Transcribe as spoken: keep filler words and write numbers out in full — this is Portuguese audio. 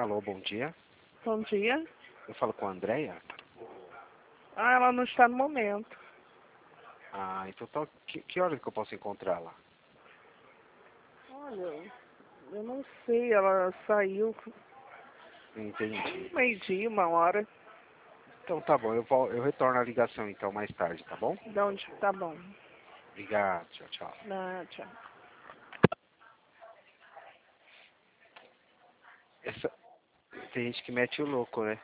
Alô, bom dia. Bom dia. Eu falo com a Andréia? Ah, ela não está no momento. Ah, então tá, que, que hora que eu posso encontrá-la? Olha, eu não sei, ela saiu Entendi. meio-dia, uma hora. Então tá bom, eu, vol eu retorno a ligação então mais tarde, tá bom? De onde? Tá bom. Obrigado, tchau, tchau. Ah, tchau. Essa... Tem gente que mete o louco, né?